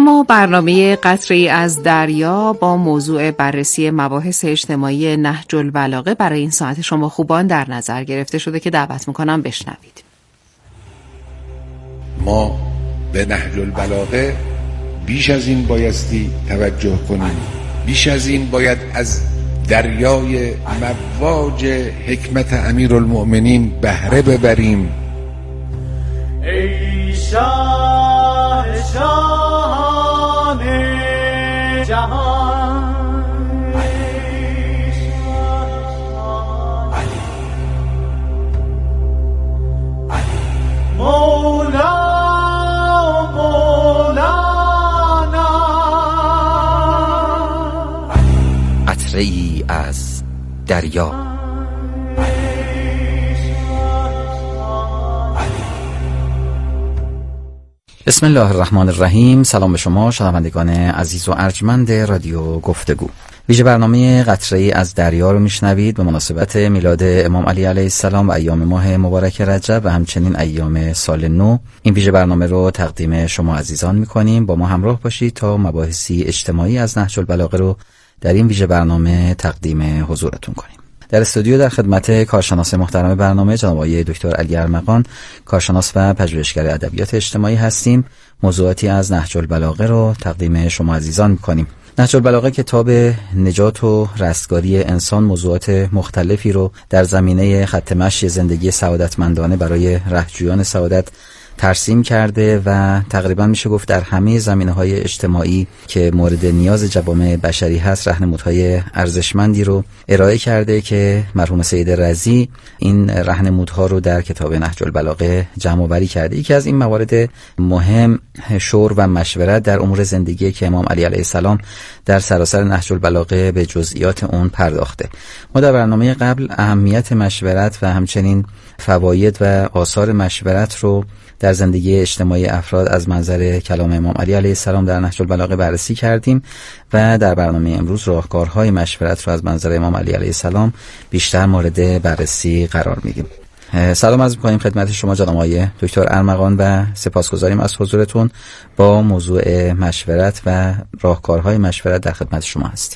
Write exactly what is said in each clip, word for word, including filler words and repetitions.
اما برنامه قطره‌ای از دریا با موضوع بررسی مباحث اجتماعی نهج البلاغه برای این ساعت شما خوبان در نظر گرفته شده که دعوت میکنم بشنوید. ما به نهج البلاغه بیش از این بایستی توجه کنیم، بیش از این باید از دریای مواج حکمت امیرالمؤمنین بهره ببریم. ای شاه شاهان جهان، مولا مولانا. قطره‌ای از دریا. بسم الله الرحمن الرحیم. سلام به شما شنوندگان عزیز و ارجمند رادیو گفتگو. ویژه برنامه قطره‌ای از دریا رو میشنوید به مناسبت میلاد امام علی علیه السلام و ایام ماه مبارک رجب و همچنین ایام سال نو. این ویژه برنامه رو تقدیم شما عزیزان میکنیم. با ما همراه باشید تا مباحثی اجتماعی از نهج البلاغه رو در این ویژه برنامه تقدیم حضورتون کنیم. در استودیو در خدمت کارشناس محترم برنامه جناب آقای دکتر علی ارمغان، کارشناس و پژوهشگر ادبیات اجتماعی هستیم. موضوعاتی از نهج البلاغه رو تقدیم شما عزیزان می‌کنیم. نهج البلاغه کتاب نجات و رستگاری انسان موضوعات مختلفی رو در زمینه خط مشی زندگی سعادتمندانه برای رهجویان سعادت ترسیم کرده و تقریبا میشه گفت در همه زمینه‌های اجتماعی که مورد نیاز جوامع بشری هست راهنمودهای ارزشمندی رو ارائه کرده که مرحوم سید رضی این راهنمودها رو در کتاب نهج البلاغه جمع آوری کرده. یکی از این موارد مهم شور و مشورت در امور زندگی که امام علی علیه السلام در سراسر نهج البلاغه به جزئیات اون پرداخته. ما در برنامه قبل اهمیت مشورت و همچنین فواید و آثار مشورت رو در زندگی اجتماعی افراد از منظر کلام امام علی علیه السلام در نهج البلاغه بررسی کردیم و در برنامه امروز راهکارهای مشورت رو از منظر امام علی علیه السلام بیشتر مورد بررسی قرار میدیم. سلام عرض می‌کنیم خدمت شما جناب آقای دکتر ارمغان و سپاسگزاریم از حضورتون. با موضوع مشورت و راهکارهای مشورت در خدمت شما هستیم.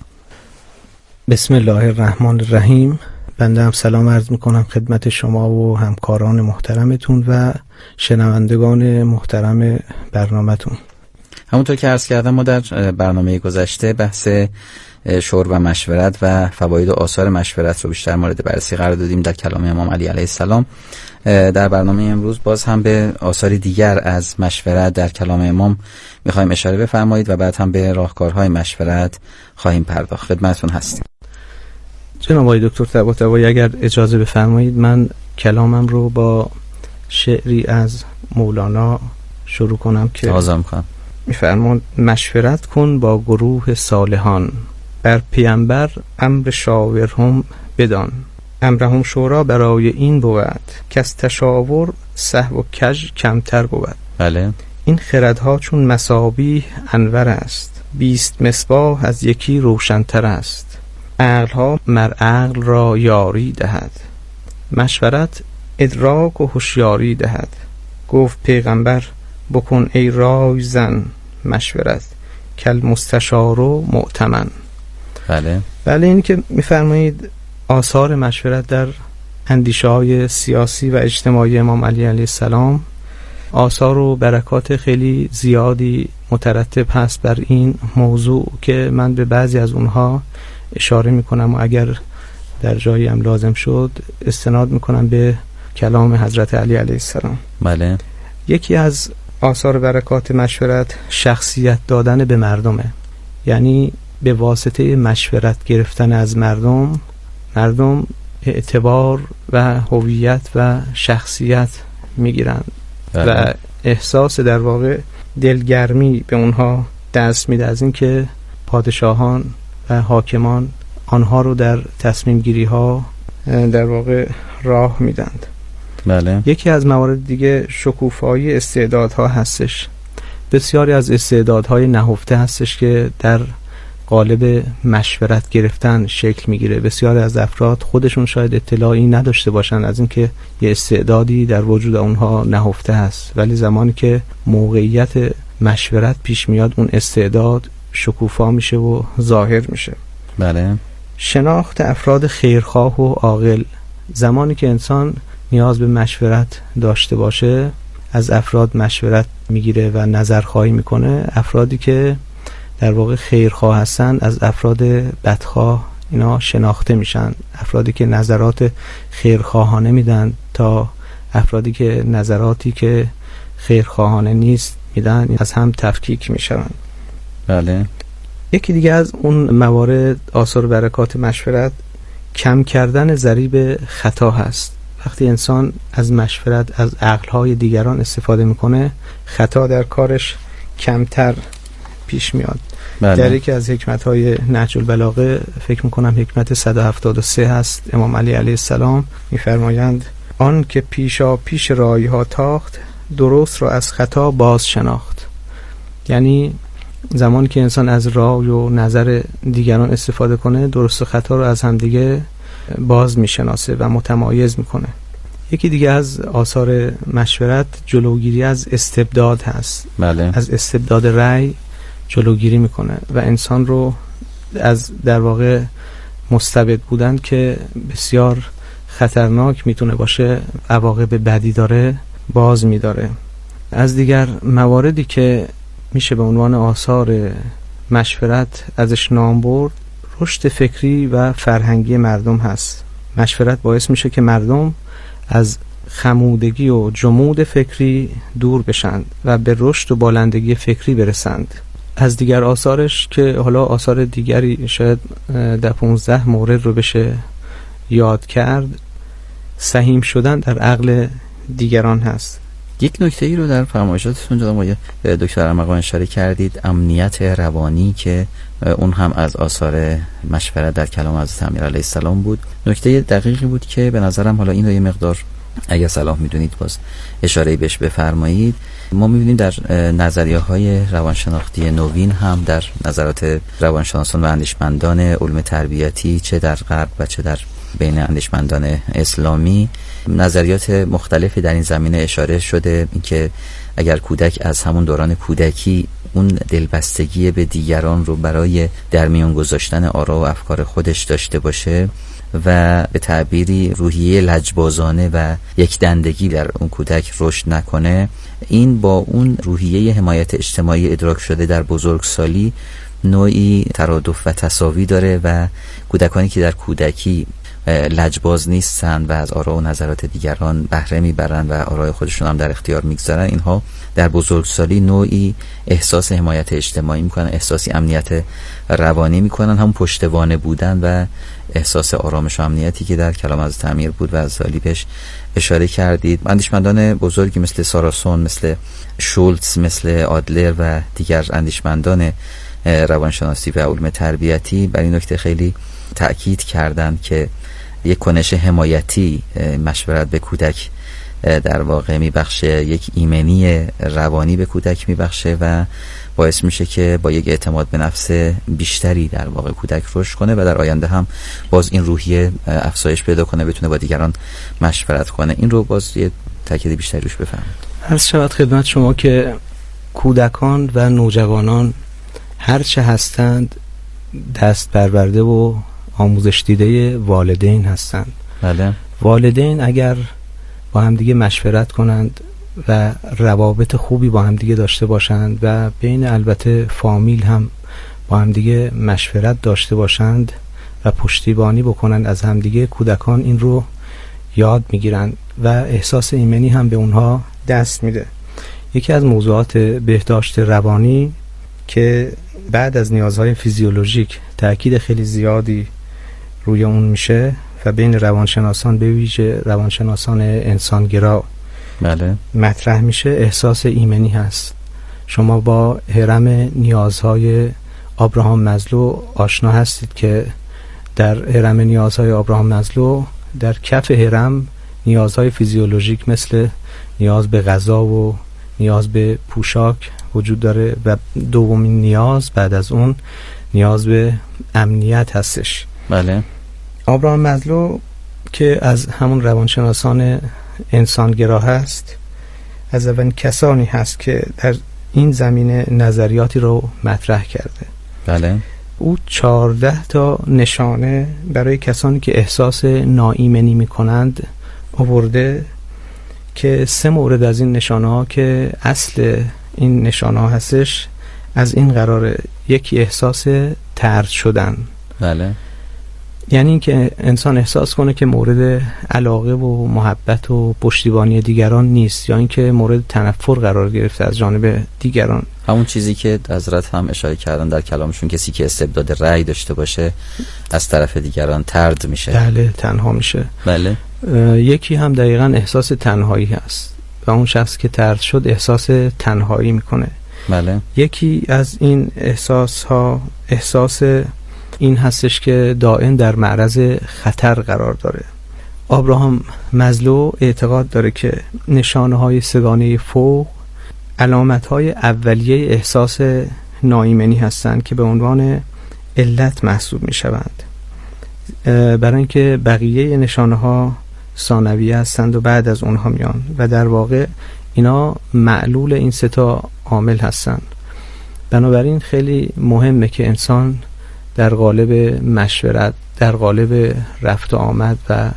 بسم الله الرحمن الرحیم. بنده هم سلام عرض میکنم خدمت شما و همکاران محترمتون و شنوندگان محترم برنامه‌تون. همونطور که عرض کردم ما در برنامه گذشته بحث شور و مشورت و فواید و آثار مشورت رو بیشتر مورد بررسی قرار دادیم در کلام امام علی علیه السلام. در برنامه امروز باز هم به آثار دیگر از مشورت در کلام امام میخوایم اشاره بفرمایید و بعد هم به راهکارهای مشورت خواهیم پرداخت. خدمتتون هستیم. جناب آقای دکتر طباطبایی اگر اجازه بفرمایید من کلامم رو با شعری از مولانا شروع کنم که آزم کنم. میفرماند مشورت کن با گروه صالحان، بر پیامبر امر شاورهم بدان، امرهم شورا برای این بود که از تشاور سهو و کج کمتر بود. بله. این خردها چون مصابیح انور است، بیست مصباح از یکی روشنتر است. عقلها مر عقل را یاری دهد، مشورت ادراک و هوشیاری دهد. گفت پیغمبر بکن ای رای زن مشورت، کل مستشار و مؤتمن. بله. بله این که میفرمایید آثار مشورت در اندیشه‌های سیاسی و اجتماعی امام علی علیه السلام آثار و برکات خیلی زیادی مترتب هست بر این موضوع که من به بعضی از اونها اشاره میکنم و اگر در جایی هم لازم شد استناد میکنم به کلام حضرت علی علیه السلام. بله. یکی از آثار برکات مشورت شخصیت دادن به مردمه، یعنی به واسطه مشورت گرفتن از مردم مردم اعتبار و هویت و شخصیت میگیرن و احساس در واقع دلگرمی به اونها دست میده از این که پادشاهان و حاکمان آنها رو در تصمیم گیری ها در واقع راه میدند. بله. یکی از موارد دیگه شکوفایی استعدادها هستش. بسیاری از استعدادهای نهفته هستش که در قالب مشورت گرفتن شکل میگیره. بسیاری از افراد خودشون شاید اطلاعی نداشته باشن از اینکه یه استعدادی در وجود اونها نهفته هست، ولی زمانی که موقعیت مشورت پیش میاد اون استعداد شکوفا میشه و ظاهر میشه. بله. شناخت افراد خیرخواه و عاقل، زمانی که انسان نیاز به مشورت داشته باشه از افراد مشورت میگیره و نظرخواهی میکنه. افرادی که در واقع خیرخواه هستن از افراد بدخواه اینا شناخته میشن. افرادی که نظرات خیرخواهانه میدن تا افرادی که نظراتی که خیرخواهانه نیست میدن از هم تفکیک میشن. بله. یکی دیگه از اون موارد آثار و برکات مشورت کم کردن ضریب خطا هست. وقتی انسان از مشورت از عقلهای دیگران استفاده میکنه خطا در کارش کمتر پیش میاد. بله. در یکی از حکمت‌های نهج البلاغه فکر میکنم حکمت صد و هفتاد و سه هست، امام علی علیه السلام میفرمایند آن که پیشا پیش رایها تاخت درست را از خطا باز شناخت. یعنی زمانی که انسان از رای و نظر دیگران استفاده کنه درست و خطا رو از هم دیگه باز میشناسه و متمایز میکنه. یکی دیگه از آثار مشورت جلوگیری از استبداد هست. بله. از استبداد رأی جلوگیری میکنه و انسان رو از در واقع مستبد بودن که بسیار خطرناک میتونه باشه، عواقب بدی داره، باز میداره. از دیگر مواردی که میشه به عنوان آثار مشورت ازش نام برد رشد فکری و فرهنگی مردم هست. مشورت باعث میشه که مردم از خمودگی و جمود فکری دور بشند و به رشد و بالندگی فکری برسند. از دیگر آثارش که حالا آثار دیگری شاید در پونزده مورد رو بشه یاد کرد، سهیم شدن در عقل دیگران هست. یک نکته ای رو در فرمایشاتتون جناب آقای دکتر ارمغان اشاره کردید، امنیت روانی، که اون هم از آثار مشورت در کلام حضرت امیر علیه السلام بود. نکته دقیقی بود که به نظرم حالا این رو یه مقدار اگه صلاح میدونید باز اشاره بهش بفرمایید. ما میبینیم در نظریه های روانشناختی نوین هم در نظرات روانشناسان و اندیشمندان علوم تربیتی چه در غرب و چه در بین اندیشمندان اسلامی نظریات مختلفی در این زمینه اشاره شده، اینکه اگر کودک از همون دوران کودکی اون دلبستگی به دیگران رو برای در میان گذاشتن آرا و افکار خودش داشته باشه و به تعبیری روحیه لجبازانه و یک دندگی در اون کودک رشد نکنه، این با اون روحیه حمایت اجتماعی ادراک شده در بزرگسالی نوعی ترادف و تساوی داره و کودکانی که در کودکی لجباز نیستن و از آرا و نظرات دیگران بهره میبرن و آرای خودشون هم در اختیار میگذارن، اینها در بزرگسالی نوعی احساس حمایت اجتماعی میکنن، احساسی امنیت روانی میکنن، هم پشتوانه بودن و احساس آرامش و امنیتی که در کلام حضرت امیر بود و از سالی بهش اشاره کردید. اندیشمندان بزرگی مثل ساراسون، مثل شولتز، مثل آدلر و دیگر اندیشمندان روانشناسی و علوم تربیتی بر این نکته خیلی تأکید کردند که یک کنش حمایتی مشورت به کودک در واقع میبخشه، یک ایمنی روانی به کودک میبخشه و باعث میشه که با یک اعتماد به نفس بیشتری در واقع کودک رشد کنه و در آینده هم باز این روحیه افزایش پیدا کنه، بتونه با دیگران مشورت کنه. این رو باز یه تاکید بیشتری روش بفرمایید. عرض شود خدمت شما که کودکان و نوجوانان هر چه هستند دست پرورده و آموزش دیده والدین هستند. بله. والدین اگر با هم دیگه مشورت کنند و روابط خوبی با هم دیگه داشته باشند و بین البته فامیل هم با هم دیگه مشورت داشته باشند و پشتیبانی بکنند از هم دیگه، کودکان این رو یاد میگیرند و احساس ایمنی هم به اونها دست میده. یکی از موضوعات بهداشت روانی که بعد از نیازهای فیزیولوژیک تأکید خیلی زیادی روی اون میشه و بین روانشناسان به ویژه روانشناسان انسانگرا بله مطرح میشه، احساس ایمنی هست. شما با هرم نیازهای آبراهام مزلو آشنا هستید که در هرم نیازهای آبراهام مزلو در کف هرم نیازهای فیزیولوژیک مثل نیاز به غذا و نیاز به پوشاک وجود داره و دومین نیاز بعد از اون نیاز به امنیت هستش. بله. آبراهام مزلو که از همون روانشناسان انسانگرا هست، از اولین کسانی هست که در این زمینه نظریاتی رو مطرح کرده. بله. او چهارده تا نشانه برای کسانی که احساس ناایمنی میکنند آورده که سه مورد از این نشانه ها که اصل این نشانه ها هستش از این قراره. یکی احساس طرد شدن. بله. یعنی این که انسان احساس کنه که مورد علاقه و محبت و پشتیبانی دیگران نیست، یا اینکه مورد تنفر قرار گرفته از جانب دیگران. همون چیزی که حضرت هم اشاره کردن در کلامشون، کسی که استبداد رأی داشته باشه از طرف دیگران طرد میشه. بله، تنها میشه. بله. یکی هم دقیقاً احساس تنهایی هست و اون شخص که طرد شد احساس تنهایی میکنه. بله. یکی از این احساس ها احساس این هستش که دائم در معرض خطر قرار داره. آبراهام مزلو اعتقاد داره که نشانه های سگانه فوق علامت های اولیه احساس ناایمنی هستند که به عنوان علت محسوب می شوند، برای اینکه بقیه نشانه ها ثانویه هستند و بعد از اونها میان و در واقع اینا معلول این سه تا عامل هستند. بنابراین خیلی مهمه که انسان در قالب مشورت، در قالب رفت و آمد و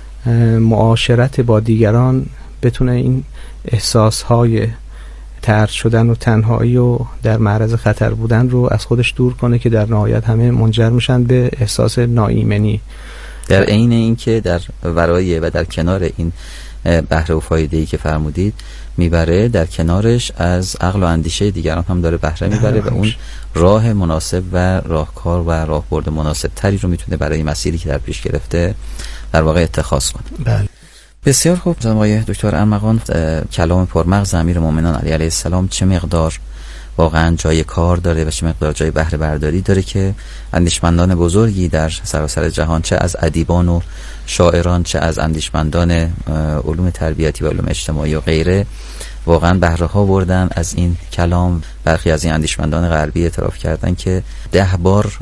معاشرت با دیگران بتونه این احساسهای طرد شدن و تنهایی و در معرض خطر بودن رو از خودش دور کنه که در نهایت همه منجر میشن به احساس ناایمنی. در عین این که در ورای و در کنار این بهره و فایده‌ای که فرمودید میبره، در کنارش از عقل و اندیشه دیگران هم داره بهره میبره و اون راه مناسب و راهکار و راهبرد مناسب تری رو میتونه برای مسیری که در پیش گرفته در واقع اتخاذ کنه. بله. بسیار خوب. جناب آقای دکتر ارمغان، کلام پرمغز امیرالمومنین علی علیه السلام چه مقدار واقعا جای کار داره و چه مقدار جای بهره برداری داره که اندیشمندان بزرگی در سراسر جهان، چه از ادیبان و شاعران، چه از اندیشمندان علوم تربیتی و علوم اجتماعی و غیره، واقعا بهره ها بردن از این کلام. برخی از این اندیشمندان غربی اعتراف کردن که ده بار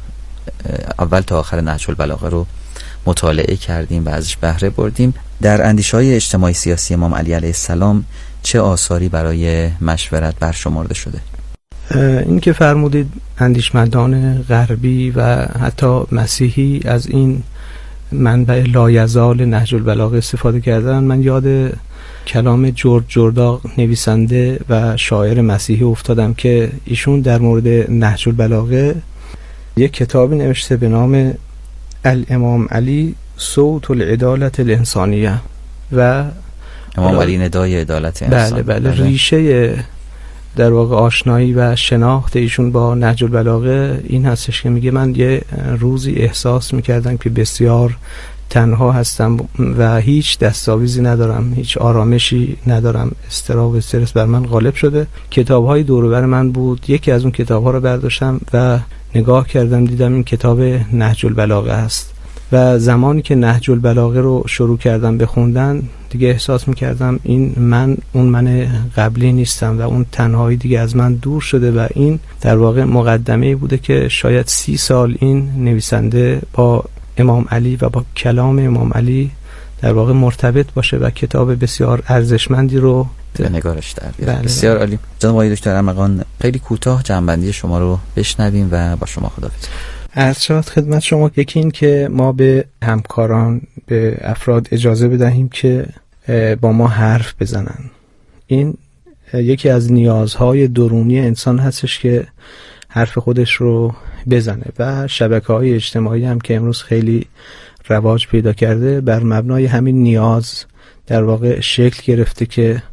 اول تا آخر نهج البلاغه رو مطالعه کردیم و ازش بهره بردیم. در اندیشه‌های اجتماعی سیاسی امام علی علیه السلام چه آثاری برای مشورت برشمرده شده؟ این که فرمودید اندیشمندان غربی و حتی مسیحی از این منبع لایزال نهج البلاغه استفاده کردن، من یاد کلام جورج جرداق نویسنده و شاعر مسیحی افتادم که ایشون در مورد نهج البلاغه یک کتابی نوشته به نام الامام علی صوت العدالت الانسانیه و امام علی ندای عدالت انسان. بله بله, بله. ریشه در واقع آشنایی و شناخت ایشون با نهج البلاغه این هستش که میگه من یه روزی احساس میکردم که بسیار تنها هستم و هیچ دستاویزی ندارم، هیچ آرامشی ندارم، اضطراب و استرس بر من غالب شده. کتاب‌های دور و بر من بود، یکی از اون کتاب‌ها رو برداشتم و نگاه کردم، دیدم این کتاب نهج البلاغه است و زمانی که نهج البلاغه رو شروع کردم بخوندن دیگه احساس میکردم این من اون من قبلی نیستم و اون تنهایی دیگه از من دور شده و این در واقع مقدمه‌ای بوده که شاید سی سال این نویسنده با امام علی و با کلام امام علی در واقع مرتبط باشه و کتاب بسیار ارزشمندی رو به نگارش در بیاره. بله. بسیار عالی. جناب آقای دکتر ارمغان، خیلی کوتاه جنبندی شما رو بشنویم و با شما خداحافظی. عرض شد خدمت شما، یکی این که ما به همکاران، به افراد اجازه بدهیم که با ما حرف بزنن. این یکی از نیازهای درونی انسان هستش که حرف خودش رو بزنه و شبکه‌های اجتماعی هم که امروز خیلی رواج پیدا کرده بر مبنای همین نیاز در واقع شکل گرفته که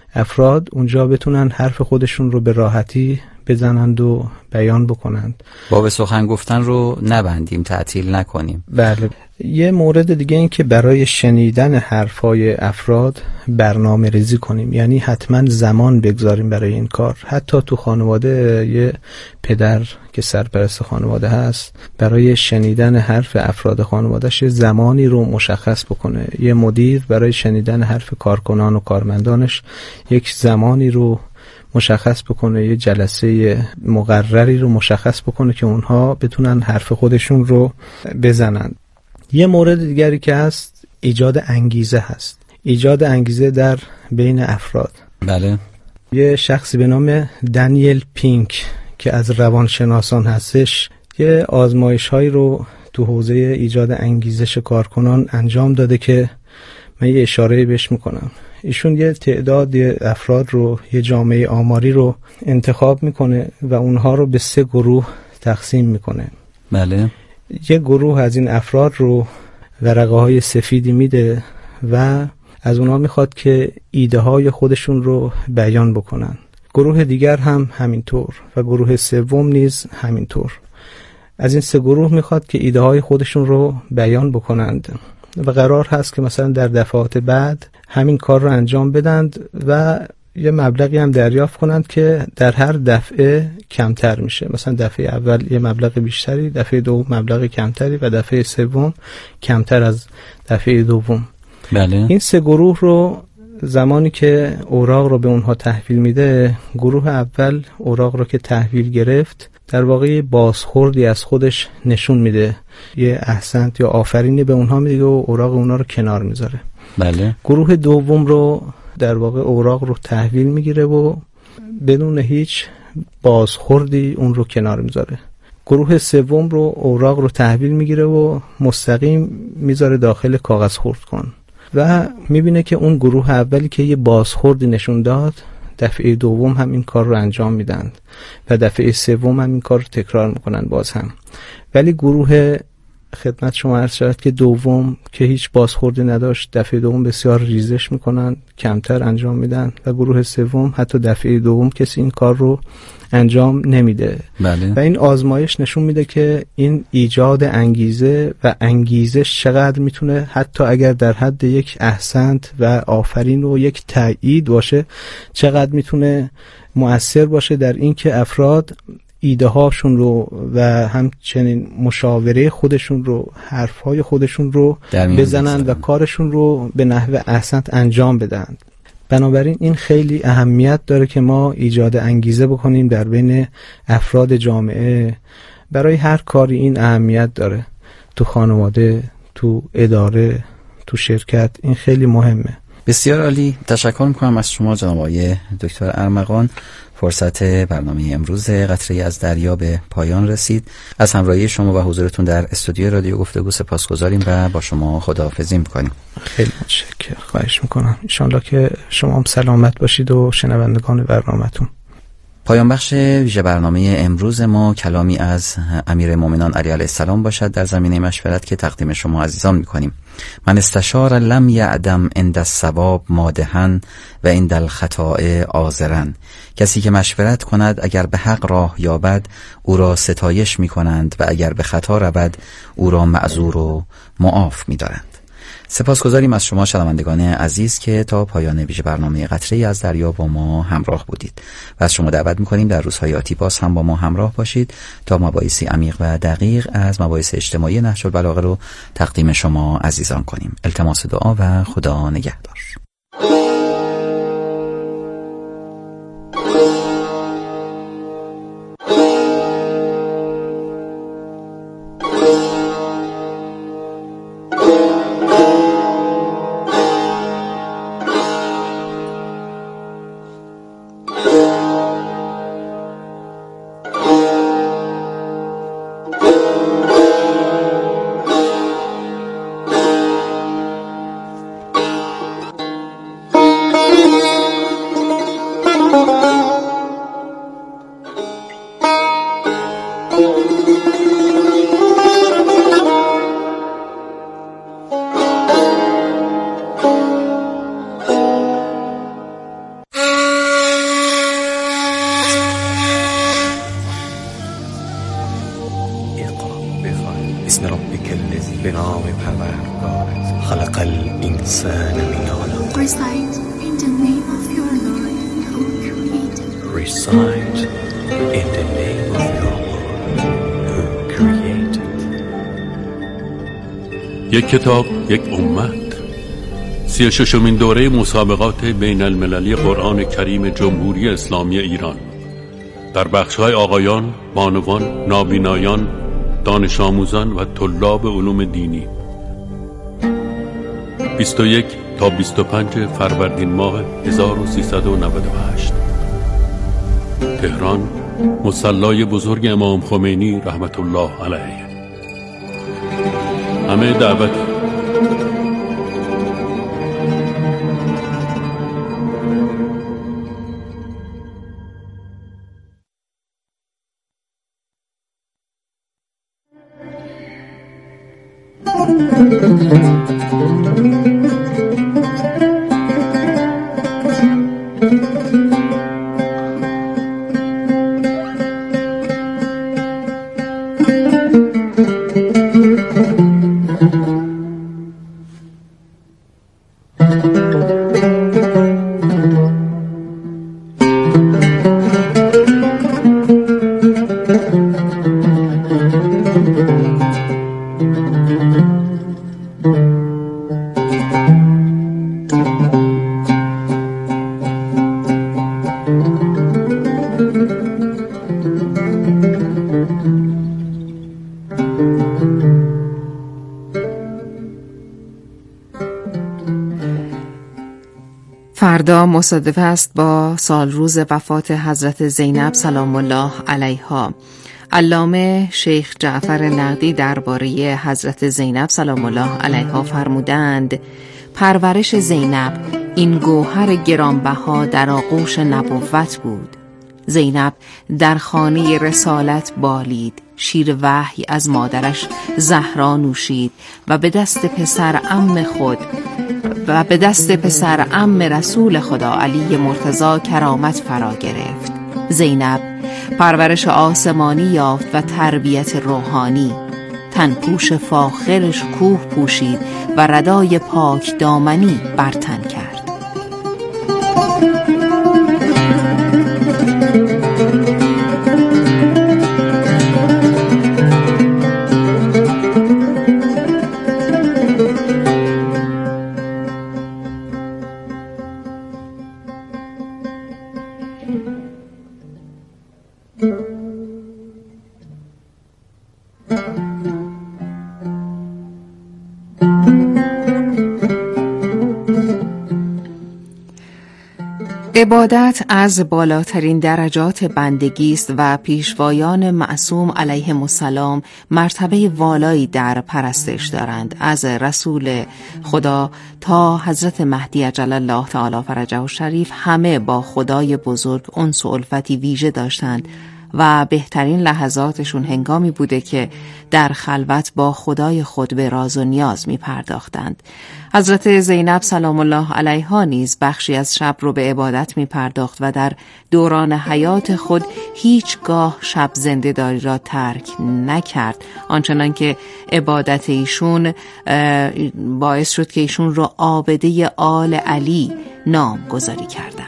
افراد اونجا بتونن حرف خودشون رو به راحتی بزنند و بیان بکنند. باب سخن گفتن رو نبندیم، تعطیل نکنیم. بله. یه مورد دیگه این که برای شنیدن حرفای افراد برنامه ریزی کنیم، یعنی حتما زمان بگذاریم برای این کار. حتی تو خانواده یه پدر که سرپرست خانواده هست برای شنیدن حرف افراد خانوادهش زمانی رو مشخص بکنه. یه مدیر برای شنیدن حرف کارکنان و کارمندانش یک زمانی رو مشخص بکنه، یه جلسه مقرری رو مشخص بکنه که اونها بتونن حرف خودشون رو بزنن. یه مورد دیگری که هست ایجاد انگیزه هست. ایجاد انگیزه در بین افراد. بله. یه شخصی به نام دانیل پینک که از روانشناسان هستش یه آزمایش هایی رو تو حوزه ایجاد انگیزش کارکنان انجام داده که من یه اشاره بهش میکنم. ایشون یه تعداد افراد رو، یه جامعه آماری رو انتخاب میکنه و اونها رو به سه گروه تقسیم میکنه. بله. یه گروه از این افراد رو ورقه های سفیدی میده و از اونها میخواد که ایده های خودشون رو بیان بکنن. گروه دیگر هم همینطور و گروه سوم نیز همینطور. از این سه گروه میخواد که ایده های خودشون رو بیان بکنند و قرار هست که مثلا در دفعات بعد همین کار رو انجام بدند و یه مبلغی هم دریافت کنند که در هر دفعه کمتر میشه. مثلا دفعه اول یه مبلغ بیشتری، دفعه دوم مبلغ کمتری و دفعه سوم کمتر از دفعه دوم. بله. این سه گروه رو زمانی که اوراق رو به اونها تحویل میده، گروه اول اوراق رو که تحویل گرفت در واقع بازخوردی از خودش نشون میده، یه احسنت یا آفرینی به اونها میده و اوراق اونها رو کنار میذاره. بله. گروه دوم رو در واقع اوراق رو تحویل میگیره و بدون هیچ بازخوردی اون رو کنار میذاره. گروه سوم رو اوراق رو تحویل میگیره و مستقیم میذاره داخل کاغذ خرد کن و میبینه که اون گروه اولی که یه بازخوردی نشون داد، دفعه دوم هم این کار رو انجام میدن و دفعه سوم هم این کار رو تکرار میکنن باز هم. ولی گروه خدمت شما عرض شد که دوم که هیچ بازخوردی نداشت، دفعه دوم بسیار ریزش میکنن، کمتر انجام میدن و گروه سوم حتی دفعه دوم کسی این کار رو انجام نمیده. بله. و این آزمایش نشون میده که این ایجاد انگیزه و انگیزش چقدر میتونه حتی اگر در حد یک احسنت و آفرین و یک تایید باشه، چقدر میتونه مؤثر باشه در این که افراد ایده هاشون رو و همچنین مشاوره خودشون رو، حرف های خودشون رو بزنن و کارشون رو به نحو احسنت انجام بدن. بنابراین این خیلی اهمیت داره که ما ایجاد انگیزه بکنیم در بین افراد جامعه. برای هر کاری این اهمیت داره، تو خانواده، تو اداره، تو شرکت، این خیلی مهمه. بسیار عالی. تشکر میکنم از شما جناب آقای دکتر ارمغان. فرصت برنامه امروز قطره‌ای از دریا به پایان رسید. از همراهی شما و حضورتون در استودیو رادیو گفتگو سپاسگزاریم و با شما خداحافظی میکنیم. خیلی متشکرم. خواهش میکنم. ان شاءالله که شما هم سلامت باشید و شنوندگان برنامه‌تون. پایان بخش ویژه برنامه امروز ما کلامی از امیر مومنان علی علیه السلام باشد در زمینه مشورت که تقدیم شما عزیزان میکنیم. من استشار لم یعدم عند الصواب مادحا و عند الخطاء عاذرا. کسی که مشورت کند اگر به حق راه یابد او را ستایش میکنند و اگر به خطا رود او را معذور و معاف میدارند. سپاسگزاریم از شما شنوندگان عزیز که تا پایان ویژه برنامه قطره‌ای از دریا با ما همراه بودید و از شما دعوت می‌کنیم در روزهای آتی باز هم با ما همراه باشید تا مباحثی عمیق و دقیق از مباحث اجتماعی نهج البلاغه رو تقدیم شما عزیزان کنیم. التماس دعا و خدا نگهدار. بسم ربك الذي به نام پروردگارت خلق الانسان من علق. Recite in the name of your Lord who created. Recite in the name of your Lord who created. یک کتاب یک امت. سی و ششمین دوره مسابقات بین المللی قرآن کریم جمهوری اسلامی ایران در بخش‌های آقایان، بانوان، نابینایان، دانش آموزان و طلاب علوم دینی بیست و یک تا بیست و پنج فروردین ماه هزار و سیصد و نود و هشت. تهران، مصلی بزرگ امام خمینی رحمت الله علیه. همه دعوت فردا مصادف است با سال روز وفات حضرت زینب سلام الله علیها. علامه شیخ جعفر نقدی درباره حضرت زینب سلام الله علیها فرمودند: پرورش زینب این گوهر گرانبها در آغوش نبوت بود. زینب در خانه رسالت بالید، شیر وحی از مادرش زهرا نوشید و به دست پسر عم خود و به دست پسر عم رسول خدا علی مرتضی کرامت فرا گرفت. زینب پرورش آسمانی یافت و تربیت روحانی. تنپوش فاخرش کوه پوشید و ردای پاک دامنی بر تن کرد. عبادت از بالاترین درجات بندگی است و پیشوایان معصوم علیهم السلام مرتبه والایی در پرستش دارند. از رسول خدا تا حضرت مهدی عجل الله تعالی فرجه الشریف همه با خدای بزرگ انس و الفتی ویژه داشتند و بهترین لحظاتشون هنگامی بوده که در خلوت با خدای خود به راز و نیاز می پرداختند. حضرت زینب سلام الله علیها نیز بخشی از شب رو به عبادت می پرداخت و در دوران حیات خود هیچگاه شب زنده‌داری را ترک نکرد، آنچنان که عبادت ایشون باعث شد که ایشون رو عابده آل علی نام گذاری کردند.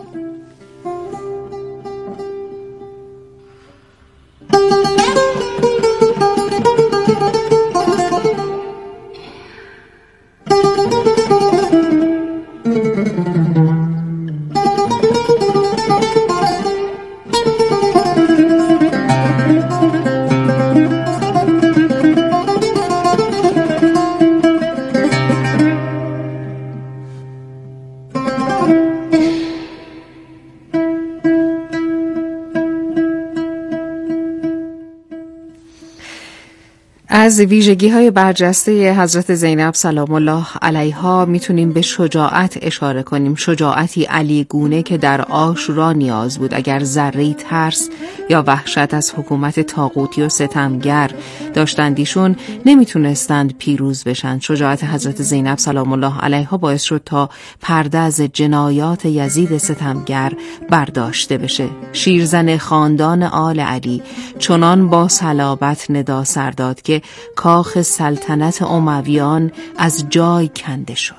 از ویژگی‌های برجسته حضرت زینب سلام الله علیها میتونیم به شجاعت اشاره کنیم. شجاعتی علیگونه که در عاشورا نیاز بود. اگر ذره‌ای ترس یا وحشت از حکومت طاغوتی و ستمگر داشتندیشون نمیتونستند پیروز بشن. شجاعت حضرت زینب سلام الله علیها باعث شد تا پرده از جنایات یزید ستمگر برداشته بشه. شیرزن خاندان آل علی چنان با صلابت ندا سر داد که کاخ سلطنت امویان از جای کنده شد.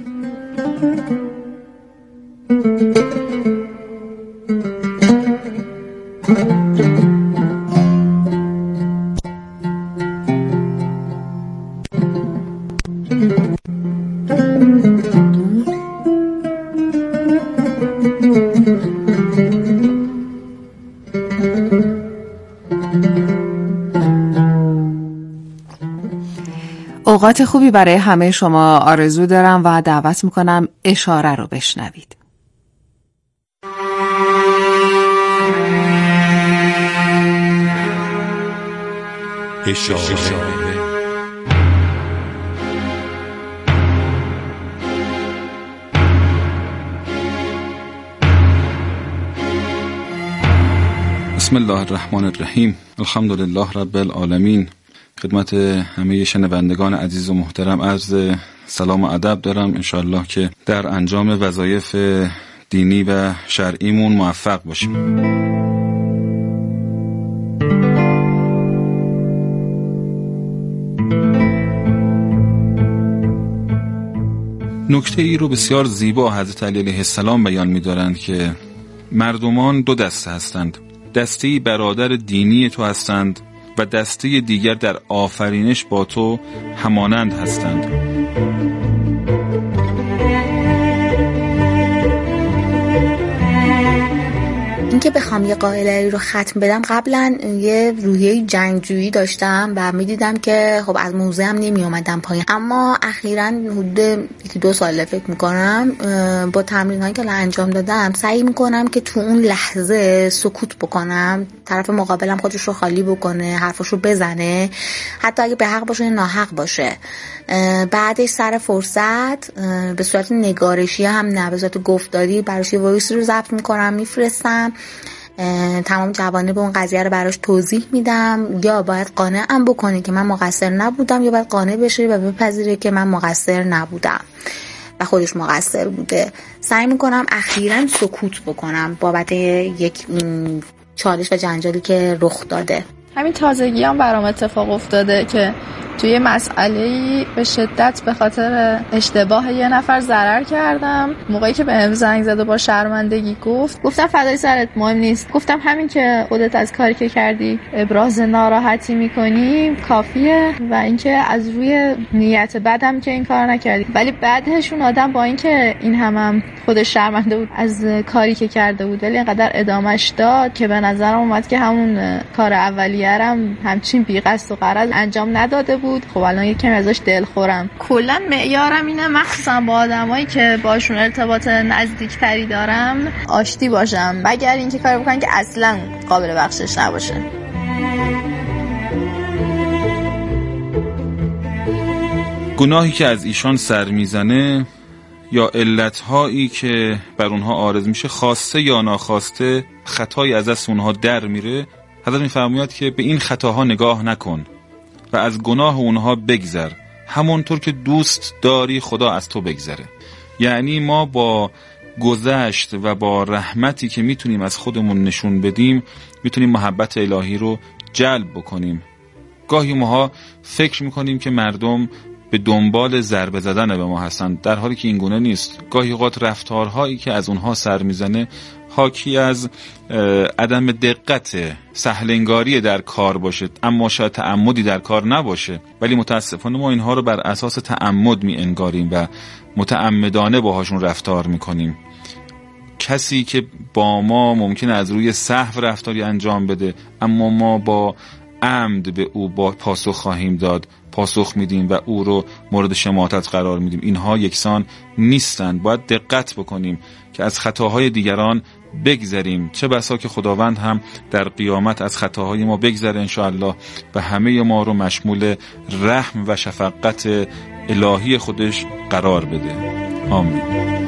اوقات خوبی برای همه شما آرزو دارم و دعوت میکنم اشاره رو بشنوید. اشاره. بسم الله الرحمن الرحیم. الحمدلله رب العالمین. خدمت همه شنوندگان عزیز و محترم عرض سلام و ادب دارم. انشاءالله که در انجام وظایف دینی و شرعیمون موفق باشیم. نکته ای رو بسیار زیبا حضرت علی علیه السلام بیان می دارند که مردمان دو دسته هستند. دسته برادر دینی تو هستند و دسته دیگر در آفرینش با تو همانند هستند. اینکه بخوام یه قائله رو ختم بدم، قبلا یه روحیه جنگجویی داشتم و میدیدم که خب از موضوع هم نمی اومدم پایین، اما اخیراً حدود یکی دو سال فکر میکنم با تمرین هایی که انجام دادم سعی میکنم که تو اون لحظه سکوت بکنم، طرف مقابلم خودش رو خالی بکنه، حرفش رو بزنه، حتی اگه به حق باشه یا ناحق باشه. بعدش سر فرصت به صورت نگارشی هم نه، به صورت گفتاری براش یه وایس رو ضبط میکنم میفرستم، تمام جوانب اون قضیه رو براش توضیح میدم. یا باید قانعم بکنه که من مقصر نبودم، یا باید قانع بشه و بپذیره که من مقصر نبودم و خودش مقصر بوده. سعی میکنم اخیراً سکوت بکنم بابت یک چالش و جنجالی که رخ داده. همین تازگی هم برام اتفاق افتاده که توی مسئله‌ای به شدت به خاطر اشتباه یه نفر ضرر کردم. موقعی که بهم زنگ زد و با شرمندگی گفت گفتم فدای سرت، مهم نیست. گفتم همین که خودت از کاری که کردی ابراز ناراحتی میکنی کافیه و اینکه از روی نیت بدم که این کار نکردی. ولی بعدش اون آدم با اینکه این هم, هم خودش شرمنده بود از کاری که کرده بود، ولی اینقدر ادامش داد که به نظرم اومد که همون کار اولیه‌ام همچین بی‌قصد و غرض انجام نداده بود. خب الان یکم ازش دلخورم. کلا معیارم اینه، مخصوصا با آدمایی که باشون ارتباط نزدیکتری دارم آشتی باشم، مگر اینکه کار بکنن که اصلا قابل بخشش نباشه. گناهی که از ایشان سر میزنه یا علتهایی که بر اونها عارض میشه، خواسته یا ناخواسته خطایی از دست اونها در میره. حضرت میفرماید که به این خطاها نگاه نکن و از گناه اونها بگذر، همونطور که دوست داری خدا از تو بگذره. یعنی ما با گذشت و با رحمتی که میتونیم از خودمون نشون بدیم میتونیم محبت الهی رو جلب بکنیم. گاهی ماها فکر میکنیم که مردم به دنبال ضربه زدن به ما هستند، در حالی که این گونه نیست. گاهی اوقات رفتارهایی که از اونها سر میزنه حاکی از عدم دقت، سهلنگاری در کار باشه، اما شاید تعمدی در کار نباشه، ولی متاسفانه ما اینها رو بر اساس تعمد می انگاریم و متعمدانه باهاشون رفتار میکنیم. کسی که با ما ممکنه از روی سهو رفتاری انجام بده، اما ما با عمد به او با پاسخ خواهیم داد، پاسخ میدیم و او رو مورد شماتت قرار میدیم. اینها یکسان نیستند. باید دقت بکنیم که از خطاهای دیگران بگذریم، چه بسا که خداوند هم در قیامت از خطاهای ما بگذره انشاءالله و همه ما رو مشمول رحم و شفقت الهی خودش قرار بده. آمین.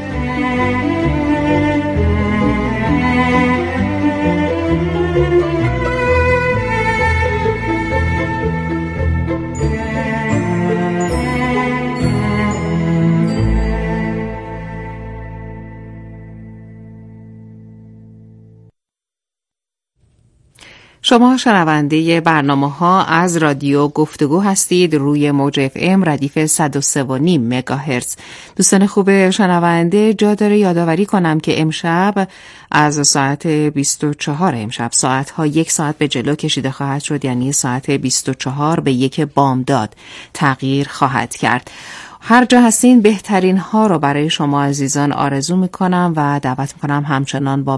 شما شنونده برنامه ها از رادیو گفتگو هستید روی موج اف ام ردیف صد و سه و نیم مگاهرتز. دوستان خوب شنونده، جا داره یادآوری کنم که امشب از ساعت بیست و چهار امشب ساعت ها یک ساعت به جلو کشیده خواهد شد، یعنی ساعت بیست و چهار به یک بامداد تغییر خواهد کرد. هر جا هستین بهترین ها رو برای شما عزیزان آرزو میکنم و دعوت میکنم همچنان با